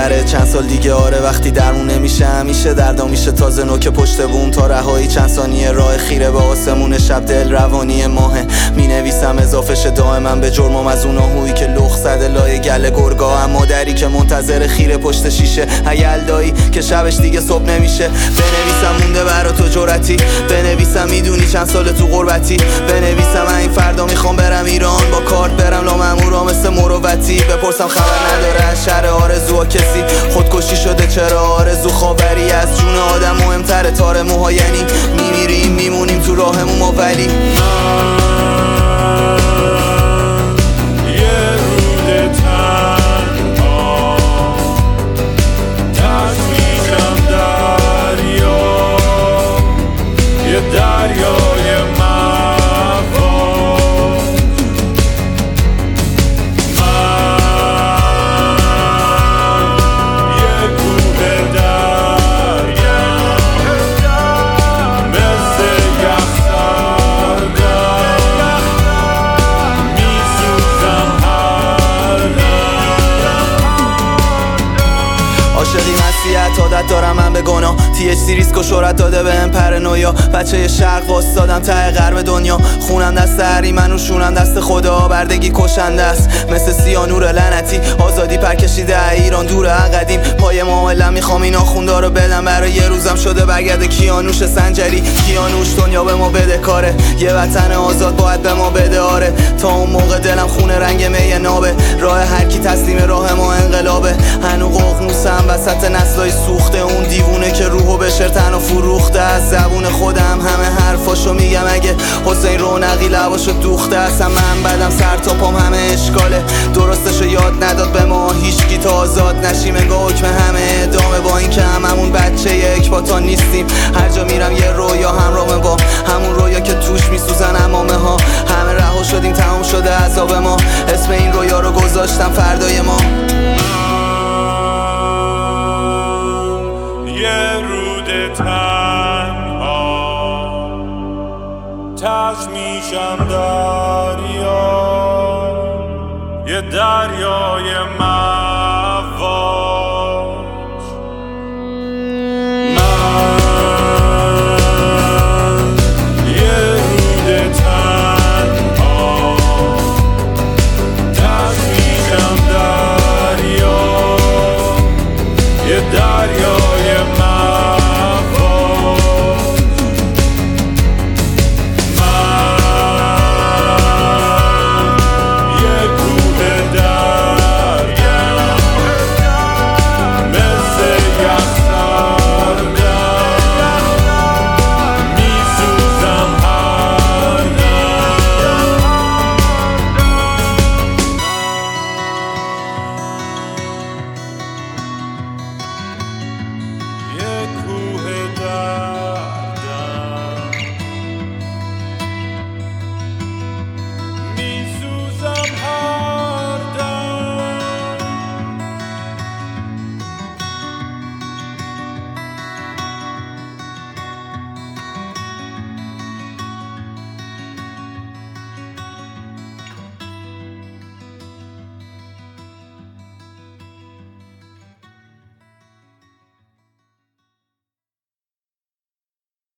بهتره. چند سال دیگه آره وقتی درمون نمیشه همیشه دردا میشه تازه نوک پشت بوم تا رهایی. چند ثانیه راه خیره به آسمون شب دل روانی ماهه. مینویسم اضافه شه دائما به جرمم از اون آهویی که لخ زده لای گل گرگا. اما دری که منتظر خیره پشت شیشه. هیلدایی که شبش دیگه صبح نمیشه. بنویسم مونده برا تو جرأتی، بنویسم میدونی چند سال تو غربتی، بنویسم من این فردا میخوام برم ایران با کارت برم لا مامورا مثل مروتی. بپرسم خبر نداره از شهر آرزوها کسی، خودکشی شده چرا آرزو خاوری از جون آدم مهمتره تار موها. یعنی میمیریم میمونیم تو راهمون ما ولی عاشقی مسیحت عادت دارم من به گناه. THC ریسک و شهرت داده بهم پرانویا. بچه شرق واسدادم ته غرب دنیا. خونم دست هریمن و شونم دست خدا. بردگی کشنده است مثل سیانور لعنتی. آزادی پر کشیده ایران دور قدیم. پای معامله میخوام این آخوندا رو بدم. برای یه روزم شده برگرد کیانوش سنجری. کیانوش دنیا به ما بده کاره. یه وطن آزاد باید به ما بده آره. تا اون موقع دلم خونه رنگ می نابه. راه هر کی تسلیم راه ما انقلابه. هنو ققنوسم وسط نسلای سوخته. اون دیوونه که روحو به شرطن و فروخته. از زبون خودم همه حرفاشو میگم. اگه حسین رونقی لباشو دوخته اصلا من بدم سر تا پام همه اشکاله. درستشو یاد نداد به ما هیچکی تا آزاد نشیم. انگار حکم همه ادامه با این که هممون بچه یک پاتا نیستیم. هر جا میرم یه رویا همراهمه با همون رویا که توش میسوزن امامه ها. همه رها شدیم تمام شده عذاب ما. اسم این رویا رو گذاشتم فردای ما. یه رود تنها تش میشم دریا، یه دریای من